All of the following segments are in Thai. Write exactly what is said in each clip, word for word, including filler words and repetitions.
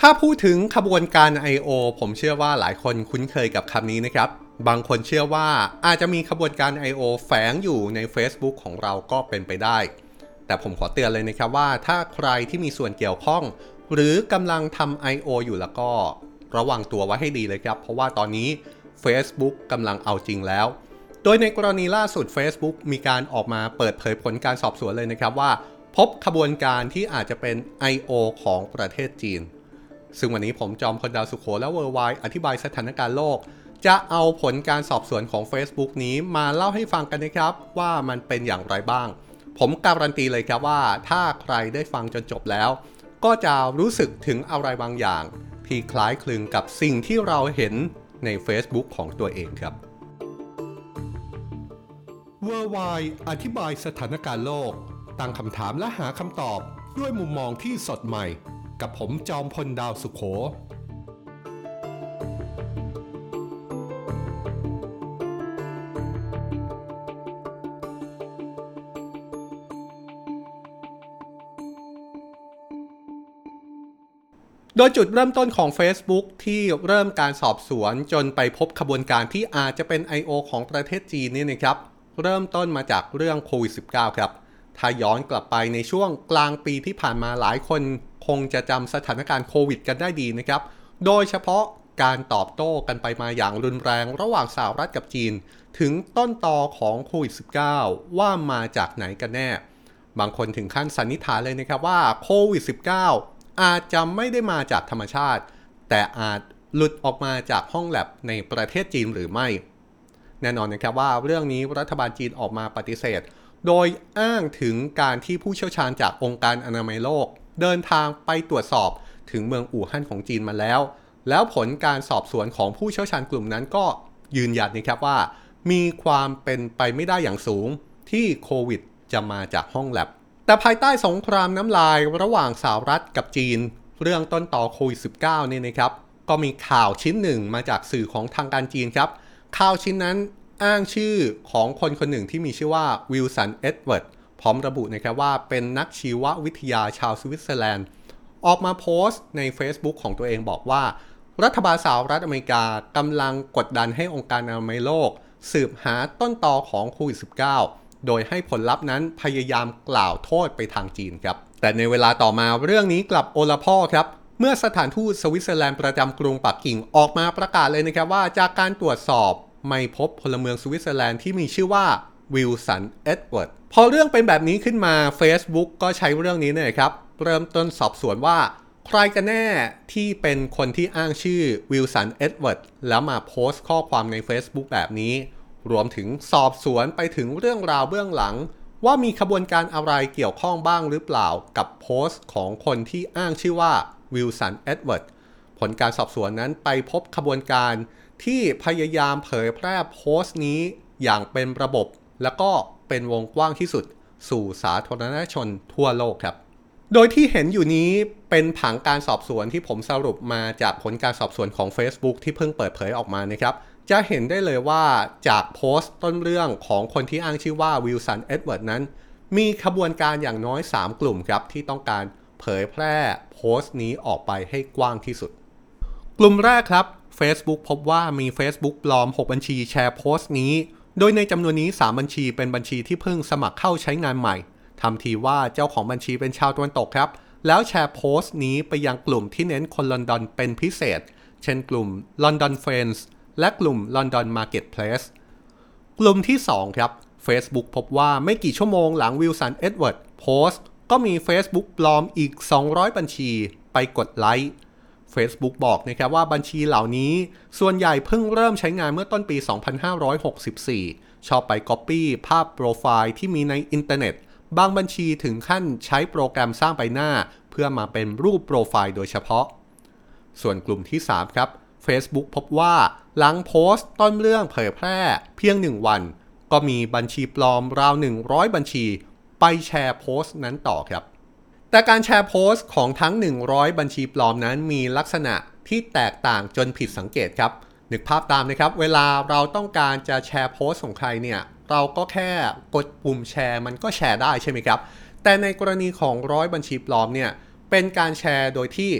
ถ้าพูดถึงขบวนการ ไอ โอ ผมเชื่อว่าหลายคนคุ้นเคยกับคำนี้นะครับบางคนเชื่อว่าอาจจะมีขบวนการ ไอ โอ แฝงอยู่ใน Facebook ของเราก็เป็นไปได้แต่ผมขอเตือนเลยนะครับว่าถ้าใครที่มีส่วนเกี่ยวข้องหรือกำลังทำ ไอ โอ อยู่แล้วก็ระวังตัวไว้ให้ดีเลยครับเพราะว่าตอนนี้ Facebook กำลังเอาจริงแล้วโดยในกรณีล่าสุด Facebook มีการออกมาเปิดเผยผลการสอบสวนเลยนะครับว่าพบขบวนการที่อาจจะเป็น ไอ โอ ของประเทศจีนซึ่งวันนี้ผมจอมพลดาวสุโขและเวอร์ไวอธิบายสถานการณ์โลกจะเอาผลการสอบสวนของ Facebook นี้มาเล่าให้ฟังกันนะครับว่ามันเป็นอย่างไรบ้างผมการันตีเลยครับว่าถ้าใครได้ฟังจนจบแล้วก็จะรู้สึกถึงอะไรบางอย่างที่คล้ายคลึงกับสิ่งที่เราเห็นใน Facebook ของตัวเองครับเวอร์ไวอธิบายสถานการณ์โลกตั้งคำถามและหาคำตอบด้วยมุมมองที่สดใหม่กับผมจอมพลดาวสุโขโดยจุดเริ่มต้นของ Facebook ที่เริ่มการสอบสวนจนไปพบขบวนการที่อาจจะเป็น ไอ โอ ของประเทศจีนนี่นะครับเริ่มต้นมาจากเรื่องโควิด สิบเก้า ครับถ้าย้อนกลับไปในช่วงกลางปีที่ผ่านมาหลายคนคงจะจำสถานการณ์โควิดกันได้ดีนะครับโดยเฉพาะการตอบโต้กันไปมาอย่างรุนแรงระหว่างสหรัฐกับจีนถึงต้นตอของโควิด สิบเก้า ว่ามาจากไหนกันแน่บางคนถึงขั้นสันนิษฐานเลยนะครับว่าโควิด สิบเก้าอาจจะไม่ได้มาจากธรรมชาติแต่อาจหลุดออกมาจากห้องแลบในประเทศจีนหรือไม่แน่นอนนะครับว่าเรื่องนี้รัฐบาลจีนออกมาปฏิเสธโดยอ้างถึงการที่ผู้เชี่ยวชาญจากองค์การอนามัยโลกเดินทางไปตรวจสอบถึงเมืองอู่ฮั่นของจีนมาแล้วแล้วผลการสอบสวนของผู้เชี่ยวชาญกลุ่มนั้นก็ยืนยันนะครับว่ามีความเป็นไปไม่ได้อย่างสูงที่โควิดจะมาจากห้องแลบแต่ภายใต้สงครามน้ำลายระหว่างสหรัฐกับจีนเรื่องต้นต่อโควิด สิบเก้า นี่นะครับก็มีข่าวชิ้นหนึ่งมาจากสื่อของทางการจีนครับข่าวชิ้นนั้นอ้างชื่อของคนคนหนึ่งที่มีชื่อว่าวิลสันเอ็ดเวิร์ดพร้อมระบุนะครับว่าเป็นนักชีววิทยาชาวสวิตเซอร์แลนด์ออกมาโพสต์ใน Facebook ของตัวเองบอกว่ารัฐบาลสหรัฐอเมริกากำลังกดดันให้องค์การอนามัยโลกสืบหาต้นตอของโควิด สิบเก้าโดยให้ผลลัพธ์นั้นพยายามกล่าวโทษไปทางจีนครับแต่ในเวลาต่อมาเรื่องนี้กลับโอลพ่อครับเมื่อสถานทูตสวิตเซอร์แลนด์ประจำกรุงปักกิ่งออกมาประกาศเลยนะครับว่าจากการตรวจสอบไม่พบพลเมืองสวิตเซอร์แลนด์ที่มีชื่อว่าวิลสันเอ็ดเวิร์ดพอเรื่องเป็นแบบนี้ขึ้นมา Facebook ก็ใช้เรื่องนี้เนี่ยครับเริ่มต้นสอบสวนว่าใครกันแน่ที่เป็นคนที่อ้างชื่อวิลสันเอ็ดเวิร์ดแล้วมาโพสต์ข้อความใน Facebook แบบนี้รวมถึงสอบสวนไปถึงเรื่องราวเบื้องหลังว่ามีขบวนการอะไรเกี่ยวข้องบ้างหรือเปล่ากับโพสต์ของคนที่อ้างชื่อว่าวิลสันเอ็ดเวิร์ดผลการสอบสวนนั้นไปพบขบวนการที่พยายามเผยแพร่โพสต์นี้อย่างเป็นระบบและก็เป็นวงกว้างที่สุดสู่สาธารณชนทั่วโลกครับโดยที่เห็นอยู่นี้เป็นผังการสอบสวนที่ผมสรุปมาจากผลการสอบสวนของ Facebook ที่เพิ่งเปิดเผยออกมานะครับจะเห็นได้เลยว่าจากโพสต์ต้นเรื่องของคนที่อ้างชื่อว่าวิลสันเอ็ดเวิร์ดนั้นมีขบวนการอย่างน้อยสามกลุ่มครับที่ต้องการเผยแพร่โพสต์นี้ออกไปให้กว้างที่สุดกลุ่มแรกครับ Facebook พบว่ามี Facebook ปลอมหกบัญชีแชร์โพสต์นี้โดยในจำนวนนี้สามบัญชีเป็นบัญชีที่เพิ่งสมัครเข้าใช้งานใหม่ทำทีว่าเจ้าของบัญชีเป็นชาวตะวันตกครับแล้วแชร์โพสต์นี้ไปยังกลุ่มที่เน้นคนลอนดอนเป็นพิเศษเช่นกลุ่ม London Friends และกลุ่ม London Marketplace กลุ่มที่สองครับ Facebook พบว่าไม่กี่ชั่วโมงหลังวิลสันเอ็ดเวิร์ดโพสต์ก็มี Facebook ปลอมอีกสองร้อยบัญชีไปกดไลค์ Facebook บอกนะครับว่าบัญชีเหล่านี้ส่วนใหญ่เพิ่งเริ่มใช้งานเมื่อต้นปีสองพันห้าร้อยหกสิบสี่ชอบไป Copy ภาพโปรไฟล์ที่มีในอินเทอร์เน็ตบางบัญชีถึงขั้นใช้โปรแกรมสร้างใบหน้าเพื่อมาเป็นรูปโปรไฟล์โดยเฉพาะส่วนกลุ่มที่สามครับ Facebook พบว่าหลังโพสต์ต้นเรื่องเผยแพร่เพียงหนึ่งวันก็มีบัญชีปลอมราวหนึ่งร้อยบัญชีไปแชร์โพสต์นั้นต่อครับแต่การแชร์โพสต์ของทั้งหนึ่งร้อยบัญชีปลอมนั้นมีลักษณะที่แตกต่างจนผิดสังเกตครับนึกภาพตามนะครับเวลาเราต้องการจะแชร์โพสต์ของใครเนี่ยเราก็แค่กดปุ่มแชร์มันก็แชร์ได้ใช่ไหมครับแต่ในกรณีของร้อยบัญชีปลอมเนี่ยเป็นการแชร์โดยที่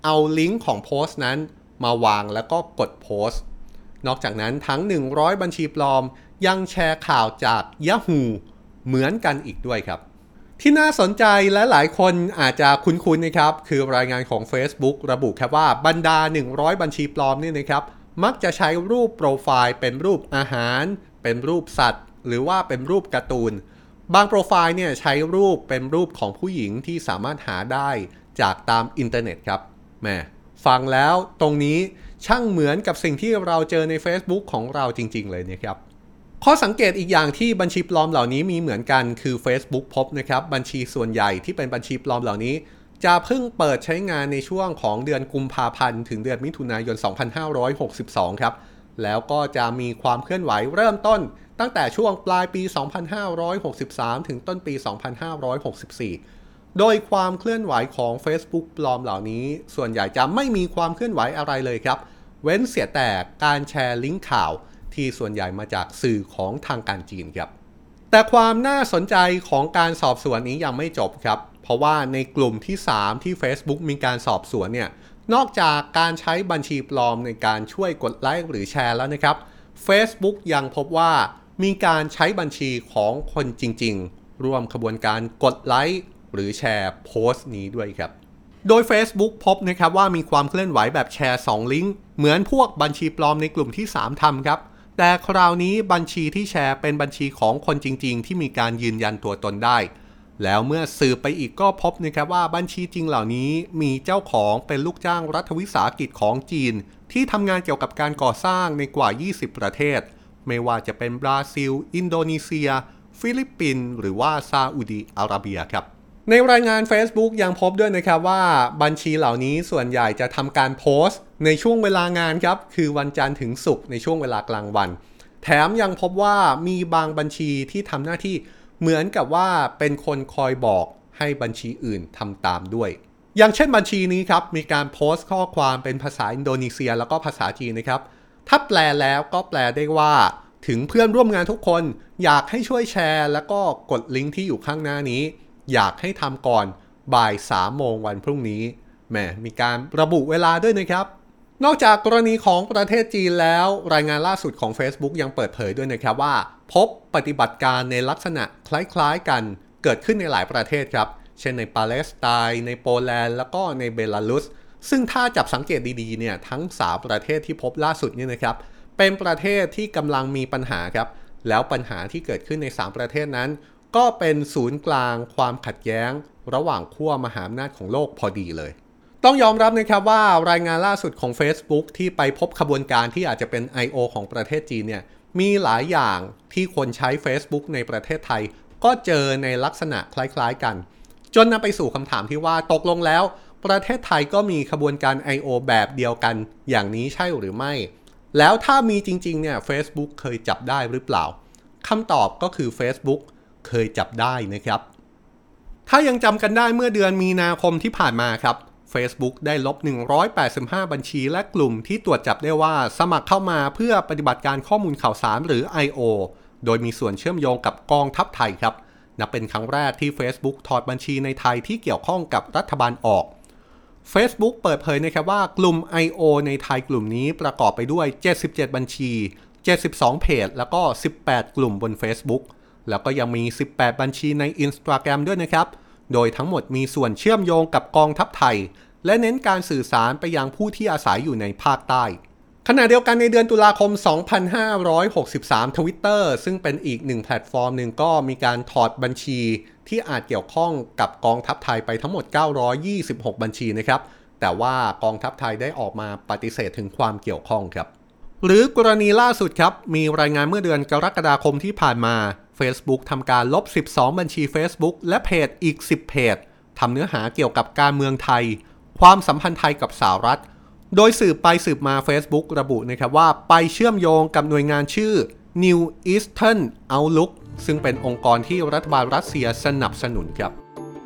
เอาลิงก์ของโพสต์นั้นมาวางแล้วก็กดโพสต์นอกจากนั้นทั้งหนึ่งร้อยบัญชีปลอมยังแชร์ข่าวจาก Yahoo เหมือนกันอีกด้วยครับที่น่าสนใจและหลายคนอาจจะคุ้นๆนะครับคือรายงานของ Facebook ระบุครับว่าบรรดาหนึ่งร้อยบัญชีปลอมนี่นะครับมักจะใช้รูปโปรไฟล์เป็นรูปอาหารเป็นรูปสัตว์หรือว่าเป็นรูปการ์ตูนบางโปรไฟล์เนี่ยใช้รูปเป็นรูปของผู้หญิงที่สามารถหาได้จากตามอินเทอร์เน็ตครับแหมฟังแล้วตรงนี้ช่างเหมือนกับสิ่งที่เราเจอใน Facebook ของเราจริงๆเลยนะครับข้อสังเกตอีกอย่างที่บัญชีปลอมเหล่านี้มีเหมือนกันคือ Facebook พบนะครับบัญชีส่วนใหญ่ที่เป็นบัญชีปลอมเหล่านี้จะเพิ่งเปิดใช้งานในช่วงของเดือนกุมภาพันธ์ถึงเดือนมิถุนายนสองพันห้าร้อยหกสิบสองครับแล้วก็จะมีความเคลื่อนไหวเริ่มต้นตั้งแต่ช่วงปลายปีสองพันห้าร้อยหกสิบสามถึงต้นปีสองพันห้าร้อยหกสิบสี่โดยความเคลื่อนไหวของ Facebook ปลอมเหล่านี้ส่วนใหญ่จะไม่มีความเคลื่อนไหวอะไรเลยครับเว้นเสียแต่การแชร์ลิงก์ข่าวที่ส่วนใหญ่มาจากสื่อของทางการจีนครับแต่ความน่าสนใจของการสอบสวนนี้ยังไม่จบครับเพราะว่าในกลุ่มที่สามที่ Facebook มีการสอบสวนเนี่ยนอกจากการใช้บัญชีปลอมในการช่วยกดไลค์หรือแชร์แล้วนะครับ Facebook ยังพบว่ามีการใช้บัญชีของคนจริงๆร่วมขบวนการกดไลค์หรือแชร์โพสต์นี้ด้วยครับโดย Facebook พบนะครับว่ามีความเคลื่อนไหวแบบแชร์สองลิงก์เหมือนพวกบัญชีปลอมในกลุ่มที่สามทำครับแต่คราวนี้บัญชีที่แชร์เป็นบัญชีของคนจริงๆที่มีการยืนยันตัวตนได้แล้วเมื่อสืบไปอีกก็พบนะครับว่าบัญชีจริงเหล่านี้มีเจ้าของเป็นลูกจ้างรัฐวิสาหกิจของจีนที่ทำงานเกี่ยวกับการก่อสร้างในกว่ายี่สิบประเทศไม่ว่าจะเป็นบราซิลอินโดนีเซียฟิลิปปินส์หรือว่าซาอุดิอาระเบียครับในรายงาน Facebook ยังพบด้วยนะครับว่าบัญชีเหล่านี้ส่วนใหญ่จะทำการโพสต์ในช่วงเวลางานครับคือวันจันทร์ถึงศุกร์ในช่วงเวลากลางวันแถมยังพบว่ามีบางบัญชีที่ทำหน้าที่เหมือนกับว่าเป็นคนคอยบอกให้บัญชีอื่นทำตามด้วยอย่างเช่นบัญชีนี้ครับมีการโพสต์ข้อความเป็นภาษาอินโดนีเซียแล้วก็ภาษาจีนนะครับถ้าแปลแล้วก็แปลได้ว่าถึงเพื่อนร่วมงานทุกคนอยากให้ช่วยแชร์แล้วก็กดลิงก์ที่อยู่ข้างหน้านี้อยากให้ทำก่อนบ่ายสามโมงวันพรุ่งนี้แหมมีการระบุเวลาด้วยนะครับนอกจากกรณีของประเทศจีนแล้วรายงานล่าสุดของ Facebook ยังเปิดเผยด้วยนะครับว่าพบปฏิบัติการในลักษณะคล้ายๆกันเกิดขึ้นในหลายประเทศครับเช่นในปาเลสไตน์ในโปแลนด์แล้วก็ในเบลารุสซึ่งถ้าจับสังเกตดีๆเนี่ยทั้งสามประเทศที่พบล่าสุดนี่นะครับเป็นประเทศที่กำลังมีปัญหาครับแล้วปัญหาที่เกิดขึ้นในสามประเทศนั้นก็เป็นศูนย์กลางความขัดแย้งระหว่างขั้วมหาอำนาจของโลกพอดีเลยต้องยอมรับนะครับว่ารายงานล่าสุดของ Facebook ที่ไปพบขบวนการที่อาจจะเป็น ไอ โอ ของประเทศจีนเนี่ยมีหลายอย่างที่คนใช้ Facebook ในประเทศไทยก็เจอในลักษณะคล้ายๆกันจนนำไปสู่คำถามที่ว่าตกลงแล้วประเทศไทยก็มีขบวนการ ไอ โอ แบบเดียวกันอย่างนี้ใช่หรือไม่แล้วถ้ามีจริงๆเนี่ย Facebook เคยจับได้หรือเปล่าคำตอบก็คือ Facebook เคยจับได้นะครับถ้ายังจำกันได้เมื่อเดือนมีนาคมที่ผ่านมาครับ Facebook ได้ลบหนึ่งร้อยแปดสิบห้าบัญชีและกลุ่มที่ตรวจจับได้ว่าสมัครเข้ามาเพื่อปฏิบัติการข้อมูลข่าวสารหรือ ไอ โอ โดยมีส่วนเชื่อมโยงกับกองทัพไทยครับนับเป็นครั้งแรกที่ Facebook ถอดบัญชีในไทยที่เกี่ยวข้องกับรัฐบาลออก Facebook เปิดเผยนะครับว่ากลุ่ม ไอ โอ ในไทยกลุ่มนี้ประกอบไปด้วยเจ็ดสิบเจ็ดบัญชีเจ็ดสิบสองเพจแล้วก็สิบแปดกลุ่มบน Facebook แล้วก็ยังมีสิบแปดบัญชีใน Instagram ด้วยนะครับโดยทั้งหมดมีส่วนเชื่อมโยงกับกองทัพไทยและเน้นการสื่อสารไปยังผู้ที่อาศัยอยู่ในภาคใต้ขณะเดียวกันในเดือนตุลาคมสองพันห้าร้อยหกสิบสาม Twitter ซึ่งเป็นอีกหนึ่งแพลตฟอร์มหนึ่งก็มีการถอดบัญชีที่อาจเกี่ยวข้องกับกองทัพไทยไปทั้งหมดเก้าร้อยยี่สิบหกบัญชีนะครับแต่ว่ากองทัพไทยได้ออกมาปฏิเสธถึงความเกี่ยวข้องครับหรือกรณีล่าสุดครับมีรายงานเมื่อเดือนกรกฎาคมที่ผ่านมา Facebook ทำการลบสิบสองบัญชี Facebook และเพจอีกสิบเพจทำเนื้อหาเกี่ยวกับการเมืองไทยความสัมพันธ์ไทยกับสหรัฐโดยสืบไปสืบมา Facebook ระบุนะครับว่าไปเชื่อมโยงกับหน่วยงานชื่อ New Eastern Outlook ซึ่งเป็นองค์กรที่รัฐบาลรัสเซียสนับสนุนครับ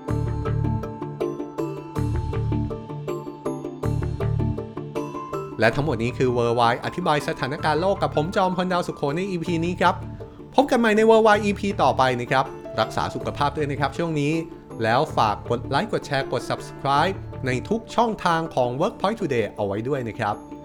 และทั้งหมดนี้คือ Worldwide อธิบายสถานการณ์โลกกับผมจอมพลดาวสุโขใน อี พี นี้ครับพบกันใหม่ใน Worldwide อี พี ต่อไปนะครับรักษาสุขภาพด้วยนะครับช่วงนี้แล้วฝากกดไลค์กดแชร์กด Subscribe ในในทุกช่องทางของ Workpoint Today เอาไว้ด้วยนะครับ